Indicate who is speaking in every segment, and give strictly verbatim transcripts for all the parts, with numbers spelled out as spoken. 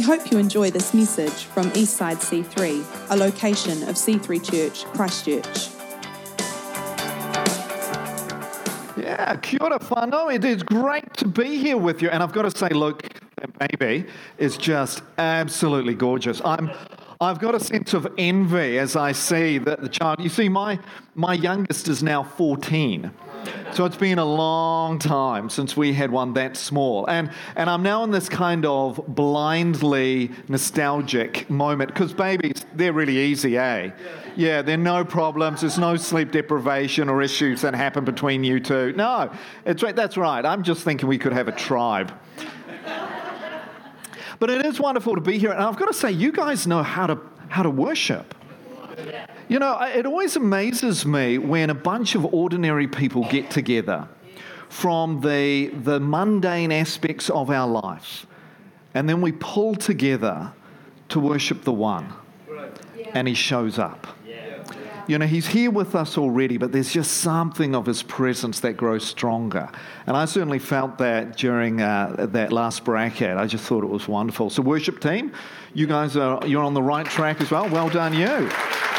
Speaker 1: hope you enjoy this message from Eastside C three, a location of C three Church, Christchurch.
Speaker 2: Yeah, kia ora whanau. It is great to be here with you. And I've got to say, look, that baby is just absolutely gorgeous. I'm, I've got a sense of envy as I see that the child. You see, my my youngest is now fourteen. So it's been a long time since we had one that small. And and I'm now in this kind of blindly nostalgic moment, because babies, they're really easy, eh? Yeah, there are no problems. There's no sleep deprivation or issues that happen between you two. No, it's right. That's right. I'm just thinking we could have a tribe. But it is wonderful to be here. And I've got to say, you guys know how to how to worship. You know, it always amazes me when a bunch of ordinary people get together from the the mundane aspects of our life, and then we pull together to worship the One, and He shows up. You know, He's here with us already, but there's just something of His presence that grows stronger. And I certainly felt that during uh, that last bracket. I just thought it was wonderful. So worship team, you guys are you're on the right track as well. Well done, you.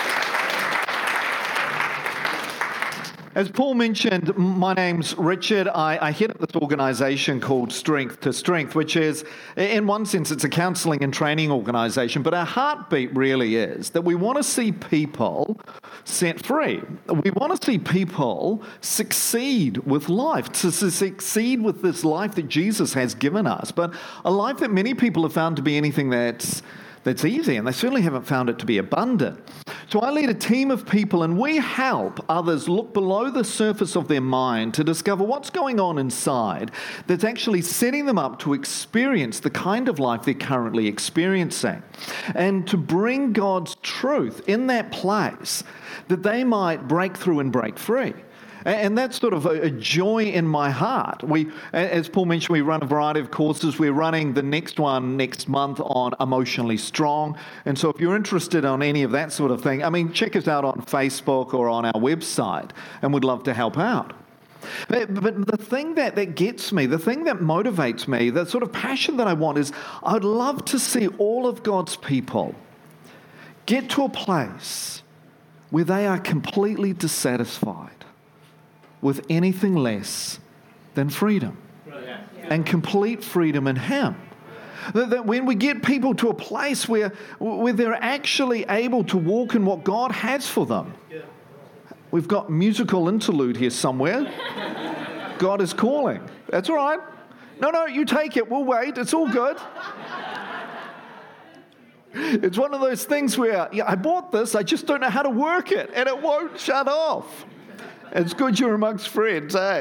Speaker 2: As Paul mentioned, my name's Richard. I, I head up this organisation called Strength to Strength, which is, in one sense, it's a counselling and training organisation, but our heartbeat really is that we want to see people set free. We want to see people succeed with life, to succeed with this life that Jesus has given us, but a life that many people have found to be anything that's That's easy, and they certainly haven't found it to be abundant. So I lead a team of people, and we help others look below the surface of their mind to discover what's going on inside that's actually setting them up to experience the kind of life they're currently experiencing, and to bring God's truth in that place that they might break through and break free. And that's sort of a joy in my heart. We, as Paul mentioned, we run a variety of courses. We're running the next one next month on Emotionally Strong. And so if you're interested on any of that sort of thing, I mean, check us out on Facebook or on our website, and we'd love to help out. But, but the thing that, that gets me, the thing that motivates me, the sort of passion that I want is I'd love to see all of God's people get to a place where they are completely dissatisfied with anything less than freedom, yeah. and complete freedom in Him. That, that when we get people to a place where, where they're actually able to walk in what God has for them. Yeah. We've got musical interlude here somewhere. God is calling. That's all right. No, no, you take it. We'll wait. It's all good. It's one of those things where, yeah, I bought this, I just don't know how to work it, and it won't shut off. It's good you're amongst friends, eh?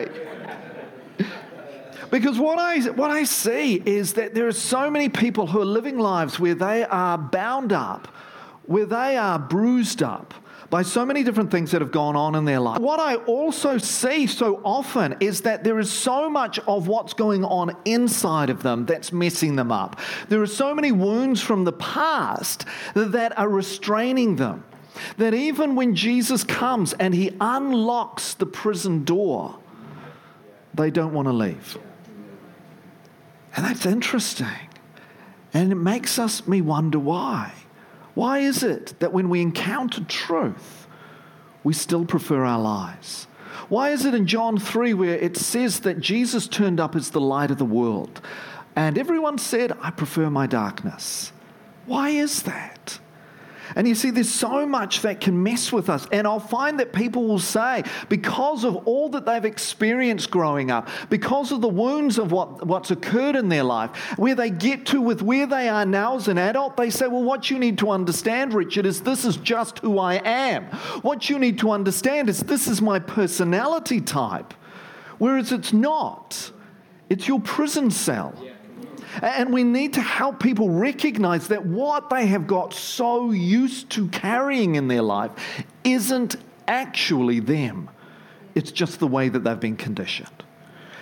Speaker 2: Because what I what I see is that there are so many people who are living lives where they are bound up, where they are bruised up by so many different things that have gone on in their life. What I also see so often is that there is so much of what's going on inside of them that's messing them up. There are so many wounds from the past that are restraining them, that even when Jesus comes and He unlocks the prison door, they don't want to leave. And that's interesting. And it makes us me wonder why. Why is it that when we encounter truth, we still prefer our lies? Why is it in John three where it says that Jesus turned up as the light of the world, and everyone said, I prefer my darkness? Why is that? And you see, there's so much that can mess with us. And I'll find that people will say, because of all that they've experienced growing up, because of the wounds of what, what's occurred in their life, where they get to with where they are now as an adult, they say, well, what you need to understand, Richard, is this is just who I am. What you need to understand is this is my personality type. Whereas it's not. It's your prison cell. And we need to help people recognize that what they have got so used to carrying in their life isn't actually them. It's just the way that they've been conditioned.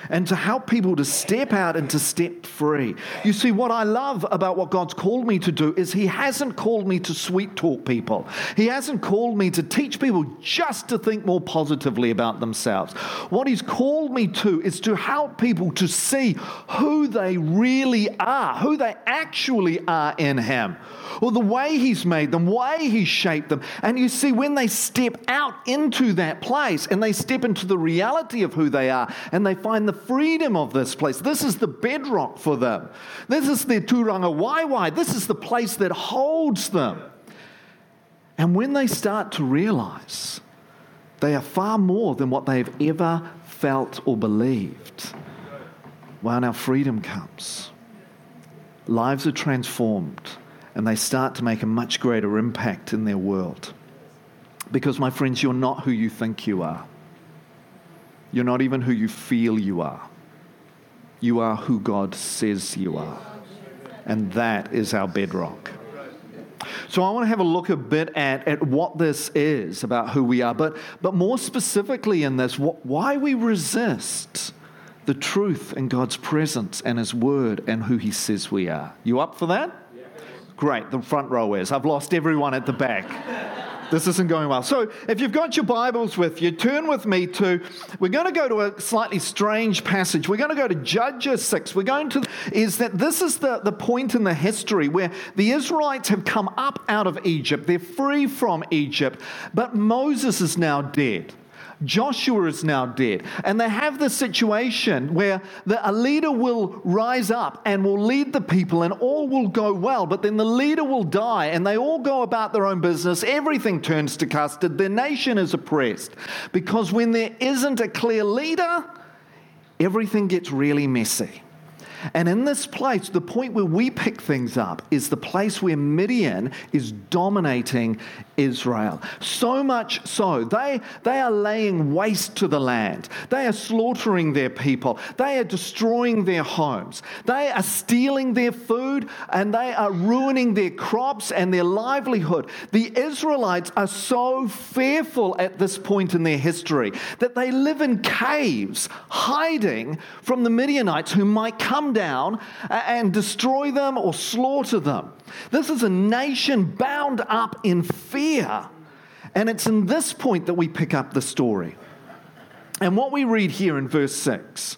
Speaker 2: and to help people to step out and to step free. You see, what I love about what God's called me to do is He hasn't called me to sweet talk people. He hasn't called me to teach people just to think more positively about themselves. What He's called me to is to help people to see who they really are, who they actually are in Him, or the way He's made them, way He's shaped them. And you see, when they step out into that place and they step into the reality of who they are and they find the freedom of this place, this is the bedrock for them. This is their turanga waiwai. This is the place that holds them. And when they start to realize they are far more than what they've ever felt or believed, well, now freedom comes. Lives are transformed, and they start to make a much greater impact in their world. Because, my friends, you're not who you think you are. You're not even who you feel you are. You are who God says you are. And that is our bedrock. So I want to have a look a bit at, at what this is about who we are, but, but more specifically in this, what, why we resist the truth in God's presence and His Word and who He says we are. You up for that? Yeah. Great, the front row is. I've lost everyone at the back. This isn't going well. So if you've got your Bibles with you, turn with me to, we're going to go to a slightly strange passage. We're going to go to Judges six. We're going to, is that this is the, the point in the history where the Israelites have come up out of Egypt. They're free from Egypt, but Moses is now dead. Joshua is now dead. And they have this situation where the, a leader will rise up and will lead the people and all will go well, but then the leader will die and they all go about their own business. Everything turns to custard. Their nation is oppressed. Because when there isn't a clear leader, everything gets really messy. And in this place, the point where we pick things up is the place where Midian is dominating Israel. So much so, they, they are laying waste to the land. They are slaughtering their people. They are destroying their homes. They are stealing their food, and they are ruining their crops and their livelihood. The Israelites are so fearful at this point in their history that they live in caves, hiding from the Midianites who might come down and destroy them or slaughter them. This is a nation bound up in fear. And it's in this point that we pick up the story. And what we read here in verse six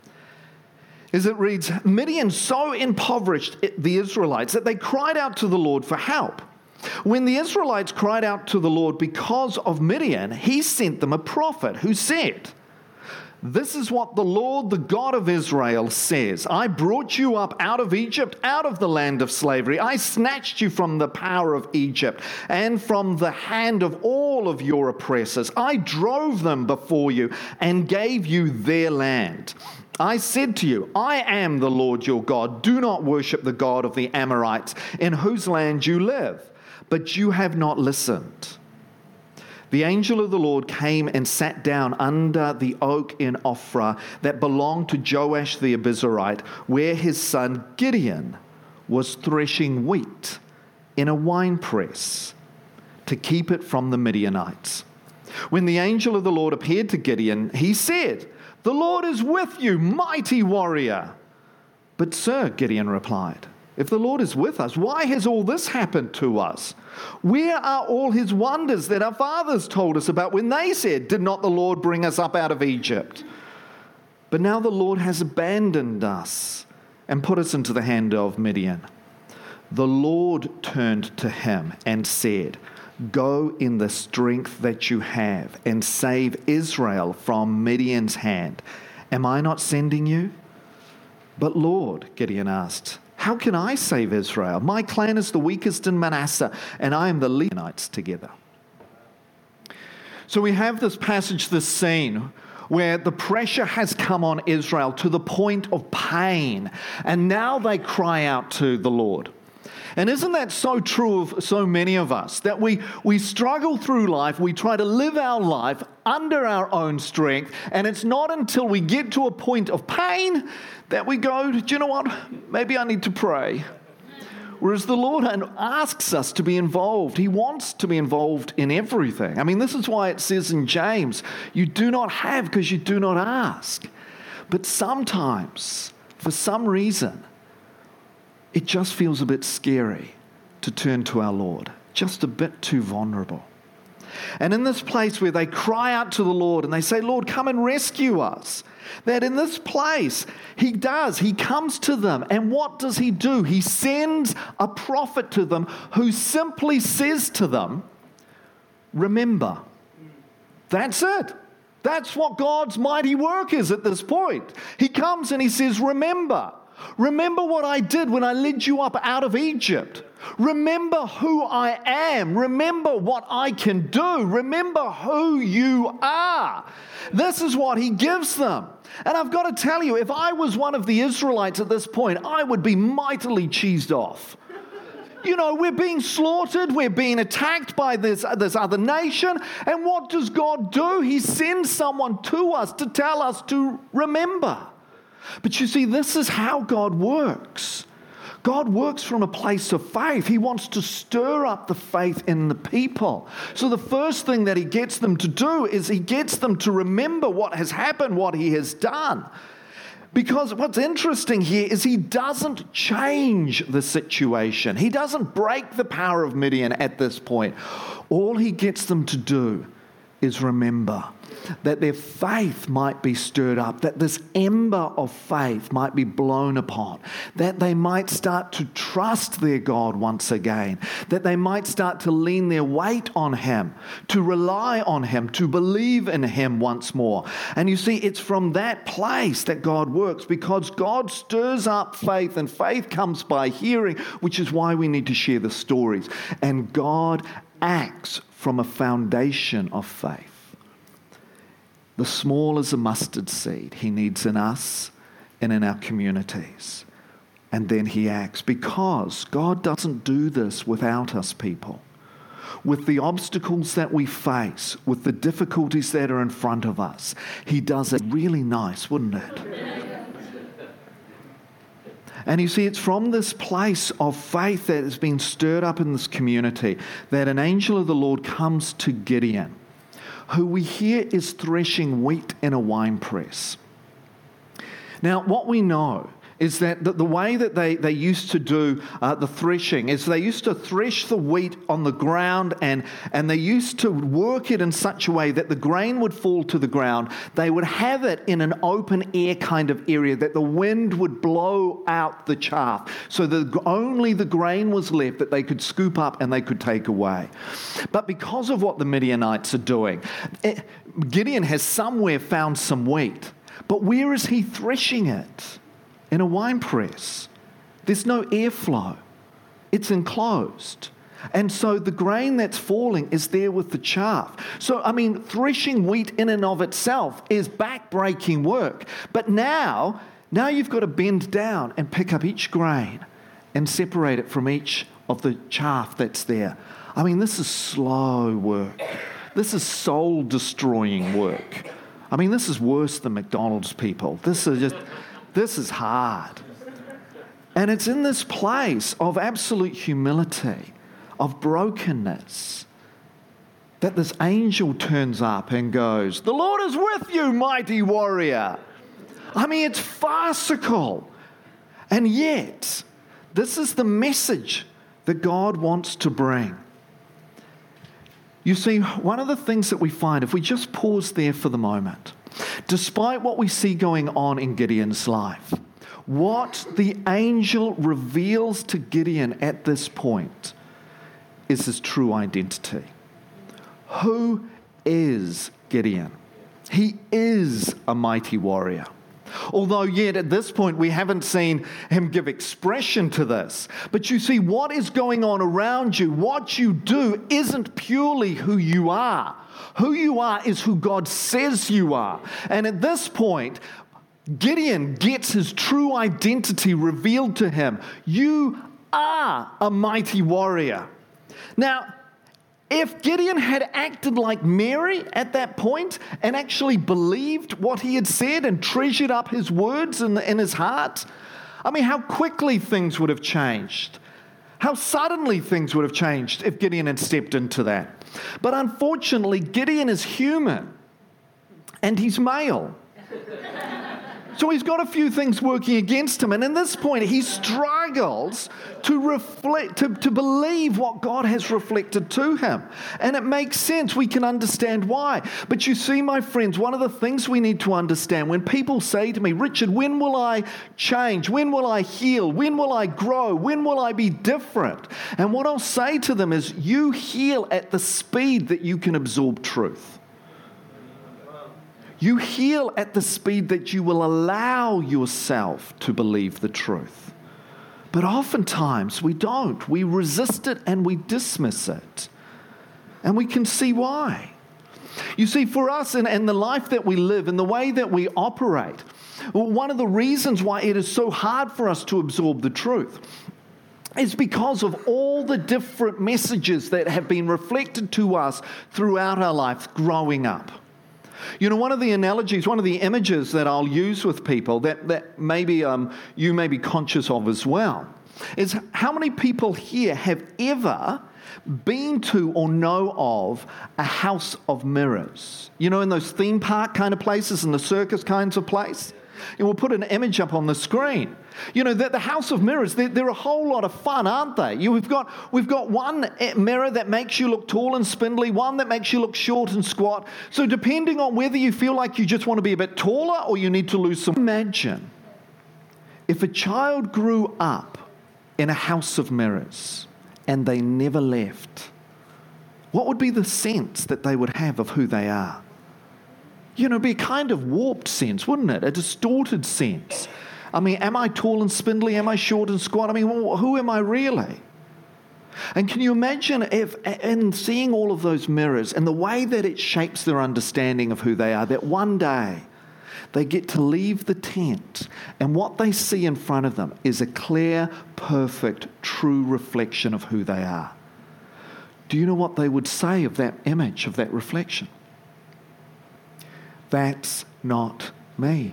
Speaker 2: is it reads, Midian so impoverished the Israelites that they cried out to the Lord for help. When the Israelites cried out to the Lord because of Midian, He sent them a prophet who said, this is what the Lord, the God of Israel, says. I brought you up out of Egypt, out of the land of slavery. I snatched you from the power of Egypt and from the hand of all of your oppressors. I drove them before you and gave you their land. I said to you, I am the Lord your God. Do not worship the God of the Amorites, in whose land you live. But you have not listened. The angel of the Lord came and sat down under the oak in Ophrah that belonged to Joash the Abiezrite, where his son Gideon was threshing wheat in a winepress to keep it from the Midianites. When the angel of the Lord appeared to Gideon, he said, the Lord is with you, mighty warrior. But sir, Gideon replied, if the Lord is with us, why has all this happened to us? Where are all His wonders that our fathers told us about when they said, did not the Lord bring us up out of Egypt? But now the Lord has abandoned us and put us into the hand of Midian. The Lord turned to him and said, go in the strength that you have and save Israel from Midian's hand. Am I not sending you? But Lord, Gideon asked, how can I save Israel? My clan is the weakest in Manasseh, and I am the Levites together. So we have this passage, this scene, where the pressure has come on Israel to the point of pain, and now they cry out to the Lord. And isn't that so true of so many of us, that we, we struggle through life, we try to live our life under our own strength, and it's not until we get to a point of pain that we go, do you know what, maybe I need to pray. Whereas the Lord asks us to be involved. He wants to be involved in everything. I mean, this is why it says in James, you do not have because you do not ask. But sometimes, for some reason, it just feels a bit scary to turn to our Lord, just a bit too vulnerable. And in this place where they cry out to the Lord and they say, Lord, come and rescue us, that in this place, he does. He comes to them. And what does he do? He sends a prophet to them who simply says to them, remember. That's it. That's what God's mighty work is at this point. He comes and he says, remember. Remember what I did when I led you up out of Egypt. Remember who I am. Remember what I can do. Remember who you are. This is what he gives them. And I've got to tell you, if I was one of the Israelites at this point, I would be mightily cheesed off. You know, we're being slaughtered, we're being attacked by this, this other nation, and what does God do? He sends someone to us to tell us to remember. But you see, this is how God works. God works from a place of faith. He wants to stir up the faith in the people. So the first thing that he gets them to do is he gets them to remember what has happened, what he has done. Because what's interesting here is he doesn't change the situation. He doesn't break the power of Midian at this point. All he gets them to do is remember that their faith might be stirred up, that this ember of faith might be blown upon, that they might start to trust their God once again, that they might start to lean their weight on him, to rely on him, to believe in him once more. And you see, it's from that place that God works, because God stirs up faith, and faith comes by hearing, which is why we need to share the stories. And God acts from a foundation of faith. The small as a mustard seed he needs in us and in our communities. And then he acts, because God doesn't do this without us, people. With the obstacles that we face, with the difficulties that are in front of us, he does it really nice, wouldn't it? And you see, it's from this place of faith that has been stirred up in this community that an angel of the Lord comes to Gideon, who we hear is threshing wheat in a winepress. Now, what we know is that the, the way that they, they used to do uh, the threshing is they used to thresh the wheat on the ground, and, and they used to work it in such a way that the grain would fall to the ground. They would have it in an open air kind of area that the wind would blow out the chaff, so that only the grain was left that they could scoop up and they could take away. But because of what the Midianites are doing, it, Gideon has somewhere found some wheat. But where is he threshing it? In a wine press. There's no airflow. It's enclosed. And so the grain that's falling is there with the chaff. So, I mean, threshing wheat in and of itself is back-breaking work. But now, now you've got to bend down and pick up each grain and separate it from each of the chaff that's there. I mean, this is slow work. This is soul-destroying work. I mean, this is worse than McDonald's, people. This is just... This is hard. And it's in this place of absolute humility, of brokenness, that this angel turns up and goes, "The Lord is with you, mighty warrior." I mean, it's farcical. And yet, this is the message that God wants to bring. You see, one of the things that we find, if we just pause there for the moment, despite what we see going on in Gideon's life, what the angel reveals to Gideon at this point is his true identity. Who is Gideon? He is a mighty warrior. Although yet at this point we haven't seen him give expression to this. But you see, what is going on around you, what you do, isn't purely who you are. Who you are is who God says you are. And at this point, Gideon gets his true identity revealed to him. You are a mighty warrior. Now, if Gideon had acted like Mary at that point and actually believed what he had said and treasured up his words in, in his heart, I mean, how quickly things would have changed. How suddenly things would have changed if Gideon had stepped into that. But unfortunately, Gideon is human and he's male. So he's got a few things working against him. And in this point, he struggles to reflect, to, to believe what God has reflected to him. And it makes sense. We can understand why. But you see, my friends, one of the things we need to understand when people say to me, Richard, when will I change? When will I heal? When will I grow? When will I be different? And what I'll say to them is, you heal at the speed that you can absorb truth. You heal at the speed that you will allow yourself to believe the truth. But oftentimes we don't. We resist it and we dismiss it. And we can see why. You see, for us and, and the life that we live and the way that we operate, one of the reasons why it is so hard for us to absorb the truth is because of all the different messages that have been reflected to us throughout our life growing up. You know, one of the analogies, one of the images that I'll use with people that, that maybe um, you may be conscious of as well is how many people here have ever been to or know of a house of mirrors? You know, in those theme park kind of places and the circus kinds of place? And we'll put an image up on the screen. You know, the, the House of Mirrors, they're, they're a whole lot of fun, aren't they? You, we've got, we've got one mirror that makes you look tall and spindly, one that makes you look short and squat. So depending on whether you feel like you just want to be a bit taller or you need to lose some... Imagine if a child grew up in a house of mirrors and they never left. What would be the sense that they would have of who they are? You know, it'd be a kind of warped sense, wouldn't it? A distorted sense. I mean, am I tall and spindly? Am I short and squat? I mean, well, who am I really? And can you imagine if, in seeing all of those mirrors and the way that it shapes their understanding of who they are, that one day they get to leave the tent and what they see in front of them is a clear, perfect, true reflection of who they are. Do you know what they would say of that image, of that reflection? That's not me.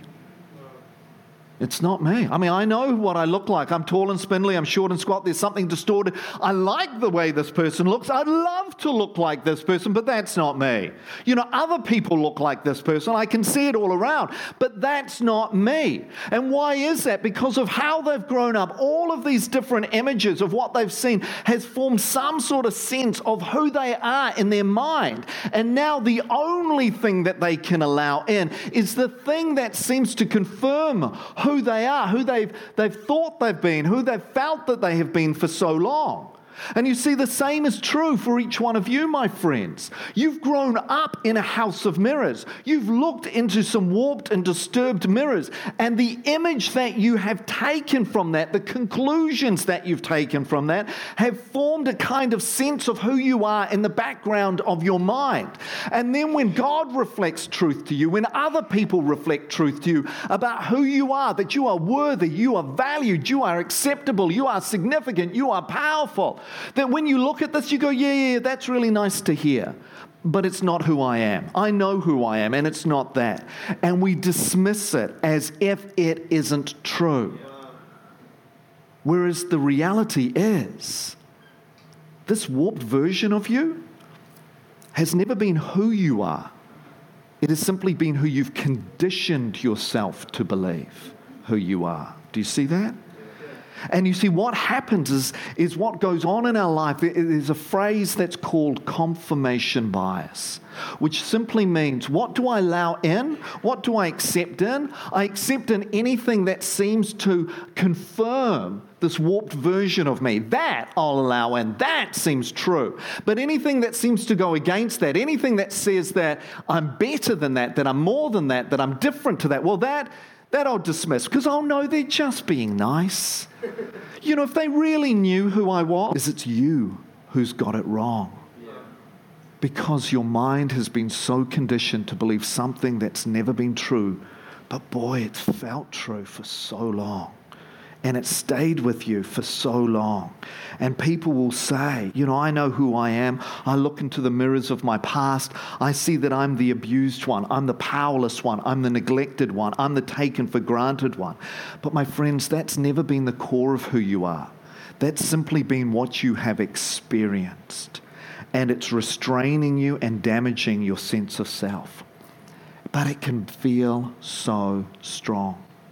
Speaker 2: It's not me. I mean, I know what I look like. I'm tall and spindly. I'm short and squat. There's something distorted. I like the way this person looks. I'd love to look like this person, but that's not me. You know, other people look like this person. I can see it all around, but that's not me. And why is that? Because of how they've grown up. All of these different images of what they've seen has formed some sort of sense of who they are in their mind. And now the only thing that they can allow in is the thing that seems to confirm who they are, who they've, they've thought they've been, who they've felt that they have been for so long. And you see, the same is true for each one of you, my friends. You've grown up in a house of mirrors. You've looked into some warped and disturbed mirrors. And the image that you have taken from that, the conclusions that you've taken from that, have formed a kind of sense of who you are in the background of your mind. And then when God reflects truth to you, when other people reflect truth to you about who you are, that you are worthy, you are valued, you are acceptable, you are significant, you are powerful, that when you look at this, you go, yeah, yeah, that's really nice to hear, but it's not who I am. I know who I am, and it's not that. And we dismiss it as if it isn't true. Whereas the reality is, this warped version of you has never been who you are. It has simply been who you've conditioned yourself to believe who you are. Do you see that? And you see, what happens is, is what goes on in our life. There's a phrase that's called confirmation bias, which simply means, what do I allow in? What do I accept in? I accept in anything that seems to confirm this warped version of me. That I'll allow in. That seems true. But anything that seems to go against that, anything that says that I'm better than that, that I'm more than that, that I'm different to that, well, that... That I'll dismiss, because I'll know they're just being nice. You know, if they really knew who I was, it's you who's got it wrong. Yeah. Because your mind has been so conditioned to believe something that's never been true. But boy, it's felt true for so long. And it stayed with you for so long. And people will say, you know, I know who I am. I look into the mirrors of my past. I see that I'm the abused one. I'm the powerless one. I'm the neglected one. I'm the taken for granted one. But my friends, that's never been the core of who you are. That's simply been what you have experienced. And it's restraining you and damaging your sense of self. But it can feel so strong.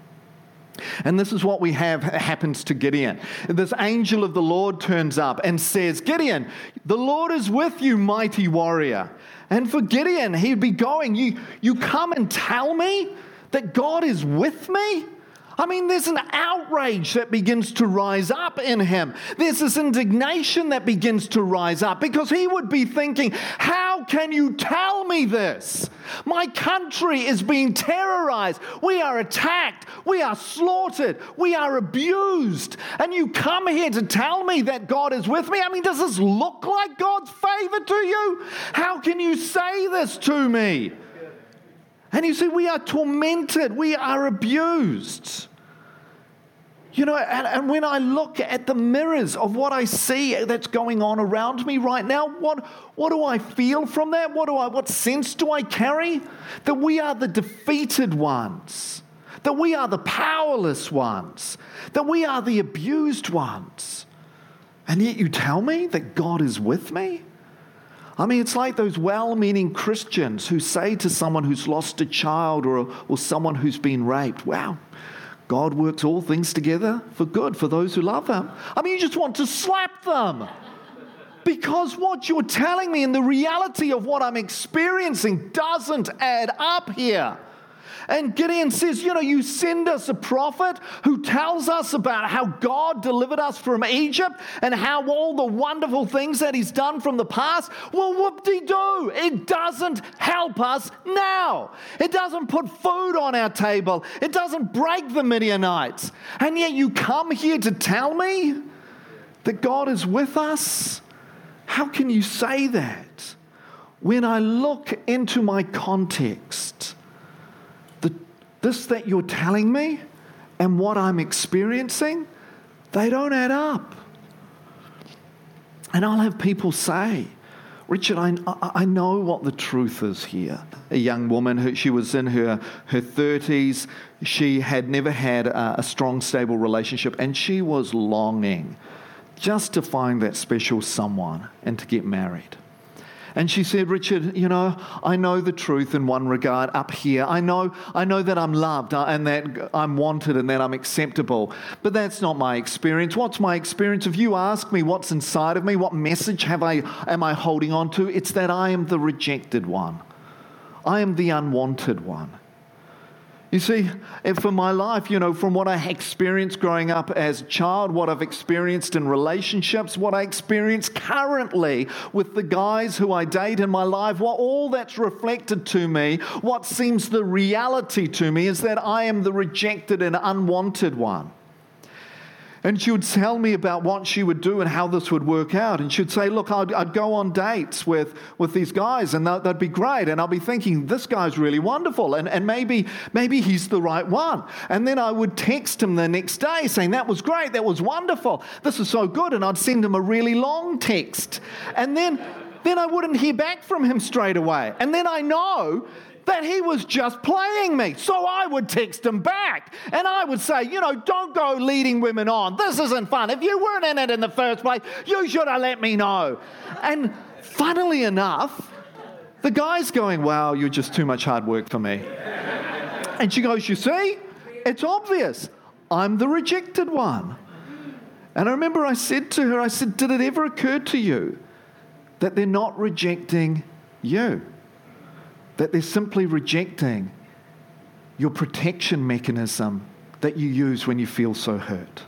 Speaker 2: And this is what we have happens to Gideon. This angel of the Lord turns up and says, Gideon, the Lord is with you, mighty warrior. And for Gideon, he'd be going, you, you come and tell me that God is with me? I mean, there's an outrage that begins to rise up in him. There's this indignation that begins to rise up because he would be thinking, how can you tell me this? My country is being terrorized. We are attacked. We are slaughtered. We are abused. And you come here to tell me that God is with me? I mean, does this look like God's favor to you? How can you say this to me? And you see, we are tormented. We are abused. You know, and, and when I look at the mirrors of what I see that's going on around me right now, what, what do I feel from that? What do I, what sense do I carry? That we are the defeated ones. That we are the powerless ones. That we are the abused ones. And yet you tell me that God is with me? I mean, it's like those well-meaning Christians who say to someone who's lost a child or, or someone who's been raped, wow, God works all things together for good for those who love him. I mean, you just want to slap them. Because what you're telling me and the reality of what I'm experiencing doesn't add up here. And Gideon says, you know, you send us a prophet who tells us about how God delivered us from Egypt and how all the wonderful things that he's done from the past. Well, whoop-de-doo. It doesn't help us now. It doesn't put food on our table. It doesn't break the Midianites. And yet you come here to tell me that God is with us? How can you say that? When I look into my context, this that you're telling me and what I'm experiencing, they don't add up. And I'll have people say, Richard, I, I know what the truth is here. A young woman, who, she was in her, her thirties. She had never had a, a strong, stable relationship, and she was longing just to find that special someone and to get married. And she said, Richard, you know, I know the truth in one regard up here. I know I know that I'm loved and that I'm wanted and that I'm acceptable. But that's not my experience. What's my experience? If you ask me what's inside of me, what message have I am I holding on to? It's that I am the rejected one. I am the unwanted one. You see, for my life, you know, from what I experienced growing up as a child, what I've experienced in relationships, what I experience currently with the guys who I date in my life, what all that's reflected to me, what seems the reality to me is that I am the rejected and unwanted one. And she would tell me about what she would do and how this would work out. And she'd say, look, I'd, I'd go on dates with, with these guys and that, that'd be great. And I'll be thinking, this guy's really wonderful. And, and maybe, maybe he's the right one. And then I would text him the next day saying, that was great, that was wonderful, this is so good. And I'd send him a really long text. And then, then I wouldn't hear back from him straight away. And then I know that he was just playing me. So I would text him back. And I would say, you know, don't go leading women on. This isn't fun. If you weren't in it in the first place, you should have let me know. And funnily enough, the guy's going, wow, you're just too much hard work for me. And she goes, you see, it's obvious. I'm the rejected one. And I remember I said to her, I said, did it ever occur to you that they're not rejecting you? That they're simply rejecting your protection mechanism that you use when you feel so hurt.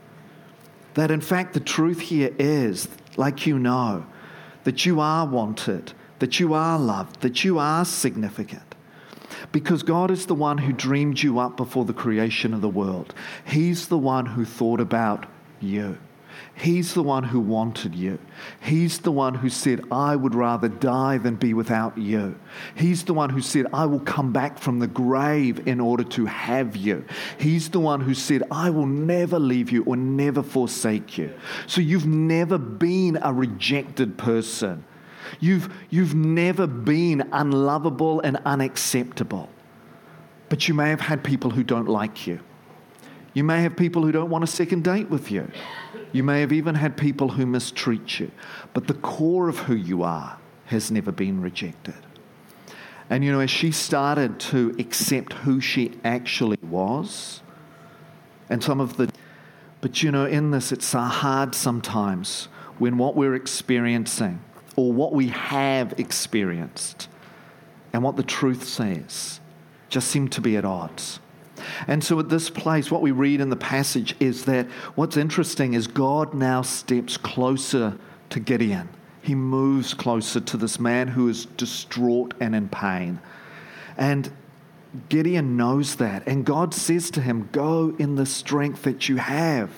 Speaker 2: That in fact the truth here is, like you know, that you are wanted, that you are loved, that you are significant. Because God is the one who dreamed you up before the creation of the world. He's the one who thought about you. He's the one who wanted you. He's the one who said, I would rather die than be without you. He's the one who said, I will come back from the grave in order to have you. He's the one who said, I will never leave you or never forsake you. So you've never been a rejected person. You've, you've never been unlovable and unacceptable. But you may have had people who don't like you. You may have people who don't want a second date with you. You may have even had people who mistreat you. But the core of who you are has never been rejected. And you know, as she started to accept who she actually was, and some of the... But you know, in this, it's so hard sometimes when what we're experiencing or what we have experienced and what the truth says just seem to be at odds. And so at this place, what we read in the passage is that what's interesting is God now steps closer to Gideon. He moves closer to this man who is distraught and in pain. And Gideon knows that. And God says to him, go in the strength that you have.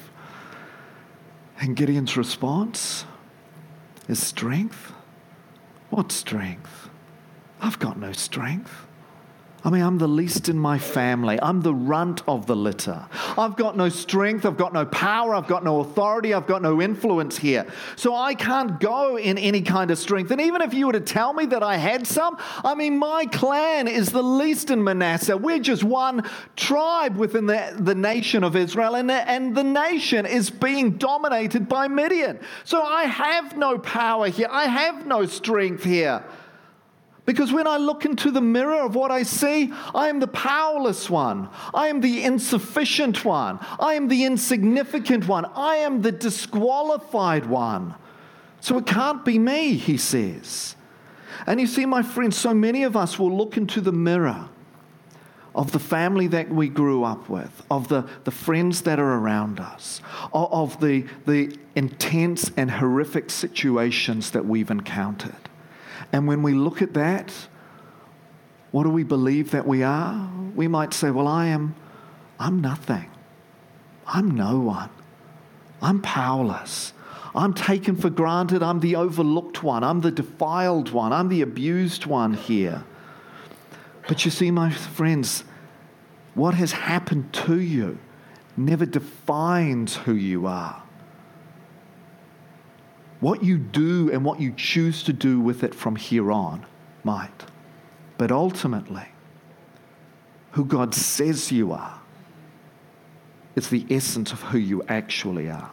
Speaker 2: And Gideon's response is strength? What strength? I've got no strength. I mean, I'm the least in my family. I'm the runt of the litter. I've got no strength. I've got no power. I've got no authority. I've got no influence here. So I can't go in any kind of strength. And even if you were to tell me that I had some, I mean, my clan is the least in Manasseh. We're just one tribe within the, the nation of Israel, and the, and the nation is being dominated by Midian. So I have no power here. I have no strength here. Because when I look into the mirror of what I see, I am the powerless one. I am the insufficient one. I am the insignificant one. I am the disqualified one. So it can't be me, he says. And you see, my friends, so many of us will look into the mirror of the family that we grew up with, of the, the friends that are around us, of, of the, the intense and horrific situations that we've encountered. And when we look at that, what do we believe that we are? We might say, well, I am, I'm nothing. I'm no one. I'm powerless. I'm taken for granted. I'm the overlooked one. I'm the defiled one. I'm the abused one here. But you see, my friends, what has happened to you never defines who you are. What you do and what you choose to do with it from here on might. But ultimately, who God says you are is the essence of who you actually are.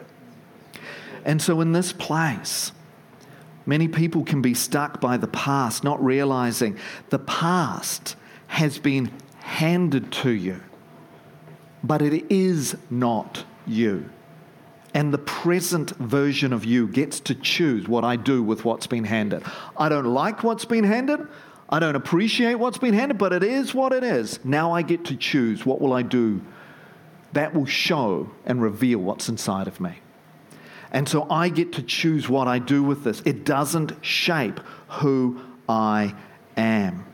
Speaker 2: And so in this place, many people can be stuck by the past, not realizing the past has been handed to you, but it is not you. And the present version of you gets to choose what I do with what's been handed. I don't like what's been handed. I don't appreciate what's been handed, but it is what it is. Now I get to choose what will I do that will show and reveal what's inside of me. And so I get to choose what I do with this. It doesn't shape who I am.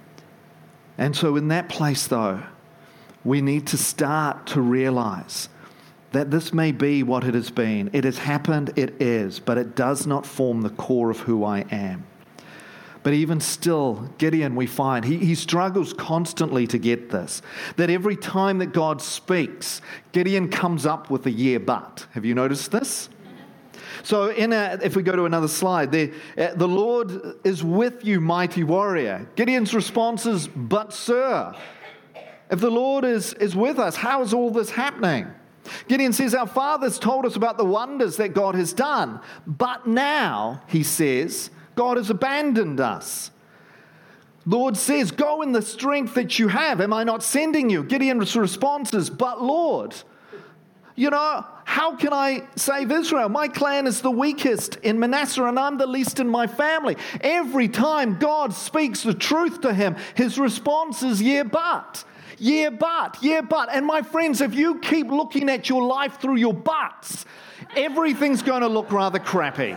Speaker 2: And so in that place, though, we need to start to realize that this may be what it has been. It has happened, it is, but it does not form the core of who I am. But even still, Gideon, we find, he, he struggles constantly to get this. That every time that God speaks, Gideon comes up with a yeah, but. Have you noticed this? So in a, if we go to another slide, there, uh, the Lord is with you, mighty warrior. Gideon's response is, but sir, if the Lord is, is with us, how is all this happening? Gideon says, our fathers told us about the wonders that God has done, but now, he says, God has abandoned us. Lord says, go in the strength that you have. Am I not sending you? Gideon's response is, but Lord, you know, how can I save Israel? My clan is the weakest in Manasseh, and I'm the least in my family. Every time God speaks the truth to him, his response is, yeah, but. Yeah, but, yeah, but. And my friends, if you keep looking at your life through your buts, everything's going to look rather crappy.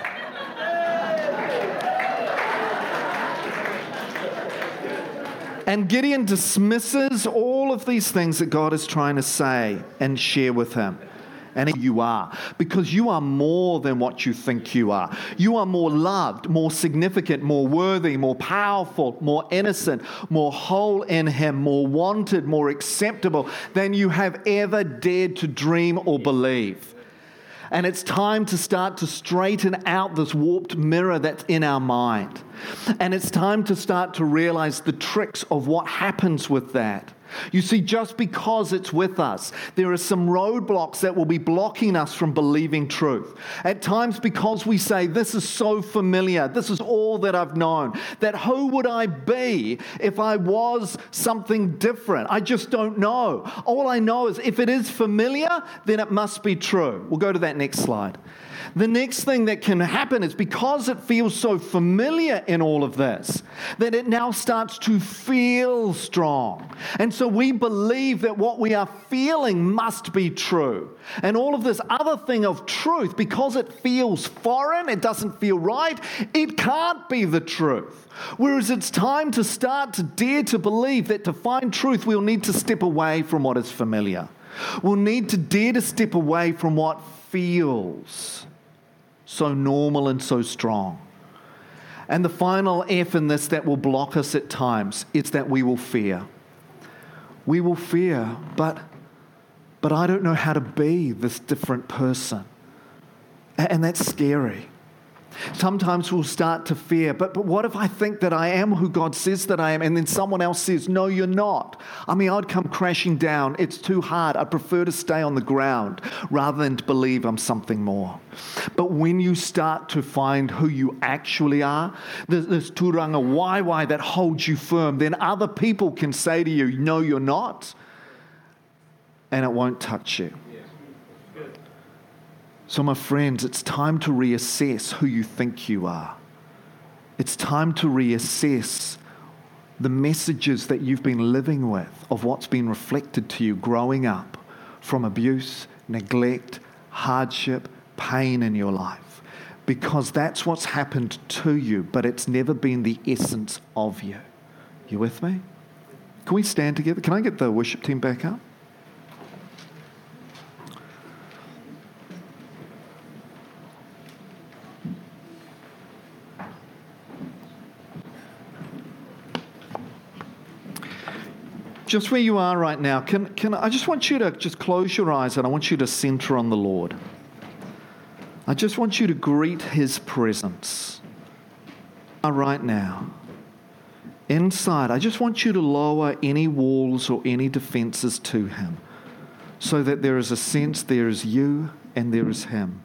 Speaker 2: And Gideon dismisses all of these things that God is trying to say and share with him. And you are, because you are more than what you think you are. You are more loved, more significant, more worthy, more powerful, more innocent, more whole in him, more wanted, more acceptable than you have ever dared to dream or believe. And it's time to start to straighten out this warped mirror that's in our mind. And it's time to start to realize the tricks of what happens with that. You see, just because it's with us, there are some roadblocks that will be blocking us from believing truth. At times, because we say, this is so familiar, this is all that I've known, that who would I be if I was something different? I just don't know. All I know is if it is familiar, then it must be true. We'll go to that next slide. The next thing that can happen is because it feels so familiar in all of this, that it now starts to feel strong. And so we believe that what we are feeling must be true. And all of this other thing of truth, because it feels foreign, it doesn't feel right, it can't be the truth. Whereas it's time to start to dare to believe that to find truth, we'll need to step away from what is familiar. We'll need to dare to step away from what feels so normal and so strong. And the final F in this that will block us at times is that we will fear. We will fear, but, but I don't know how to be this different person. And that's scary. Sometimes we'll start to fear, but, but what if I think that I am who God says that I am, and then someone else says, no, you're not? I mean, I'd come crashing down. It's too hard. I prefer to stay on the ground rather than to believe I'm something more. But when you start to find who you actually are, there's this turanga waiwai that holds you firm, then other people can say to you, no, you're not, and it won't touch you. So my friends, it's time to reassess who you think you are. It's time to reassess the messages that you've been living with of what's been reflected to you growing up from abuse, neglect, hardship, pain in your life. Because that's what's happened to you, but it's never been the essence of you. You with me? Can we stand together? Can I get the worship team back up? Just where you are right now, can, can I just want you to just close your eyes and I want you to center on the Lord. I just want you to greet His presence right now. Inside, I just want you to lower any walls or any defenses to Him so that there is a sense there is you and there is Him.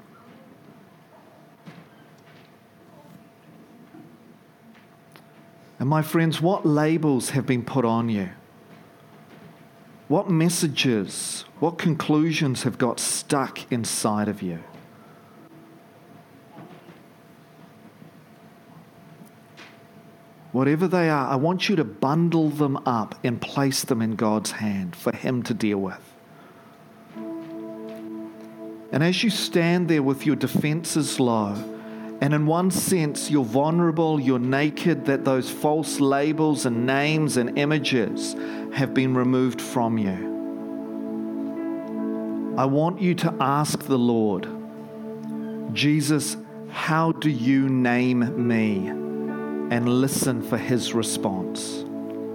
Speaker 2: And my friends, what labels have been put on you? What messages, what conclusions have got stuck inside of you? Whatever they are, I want you to bundle them up and place them in God's hand for Him to deal with. And as you stand there with your defenses low, and in one sense you're vulnerable, you're naked, that those false labels and names and images have been removed from you. I want you to ask the Lord, Jesus, how do you name me? And listen for His response.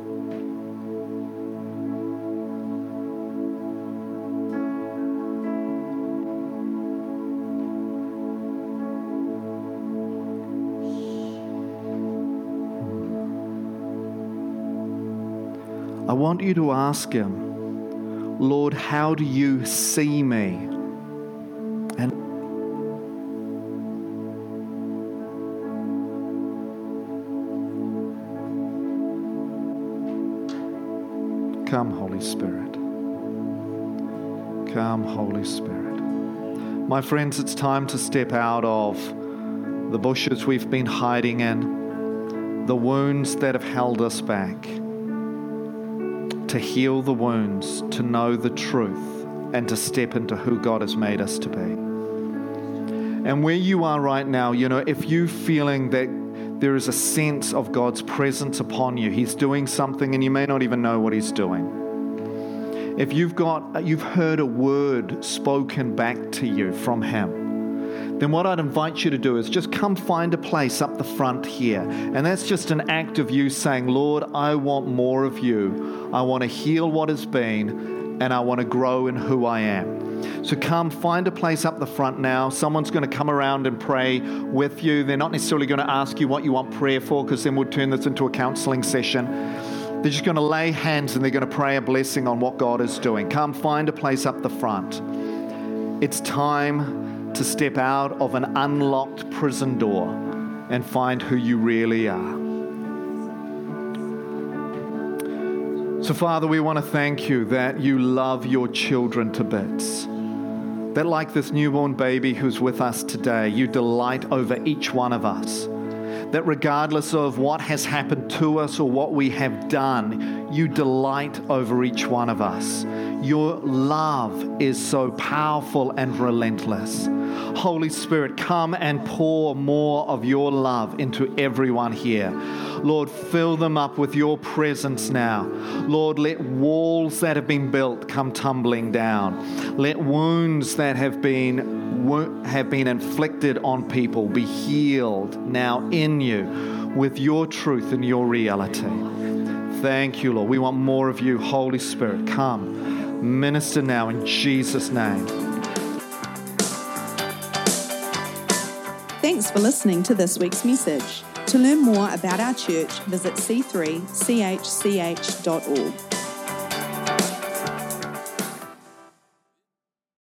Speaker 2: I want you to ask Him, Lord, how do you see me? And come, Holy Spirit. Come, Holy Spirit. My friends, it's time to step out of the bushes we've been hiding in, the wounds that have held us back, to heal the wounds, to know the truth, and to step into who God has made us to be. And where you are right now, you know, if you're feeling that there is a sense of God's presence upon you, He's doing something and you may not even know what He's doing. If you've got, you've heard a word spoken back to you from Him, then what I'd invite you to do is just come find a place up the front here. And that's just an act of you saying, Lord, I want more of you. I want to heal what has been, and I want to grow in who I am. So come find a place up the front now. Someone's going to come around and pray with you. They're not necessarily going to ask you what you want prayer for, because then we'll turn this into a counseling session. They're just going to lay hands and they're going to pray a blessing on what God is doing. Come, find a place up the front. It's time to step out of an unlocked prison door and find who you really are. So, Father, we want to thank you that you love your children to bits. That like this newborn baby who's with us today, you delight over each one of us. That regardless of what has happened to us or what we have done, you delight over each one of us. Your love is so powerful and relentless. Holy Spirit, come and pour more of your love into everyone here. Lord, fill them up with your presence now. Lord, let walls that have been built come tumbling down. Let wounds that have been have been inflicted on people be healed now in you with your truth and your reality. Thank you, Lord. We want more of you. Holy Spirit, come. Minister now in Jesus' name.
Speaker 1: Thanks for listening to this week's message. To learn more about our church, visit c three c h c h dot org.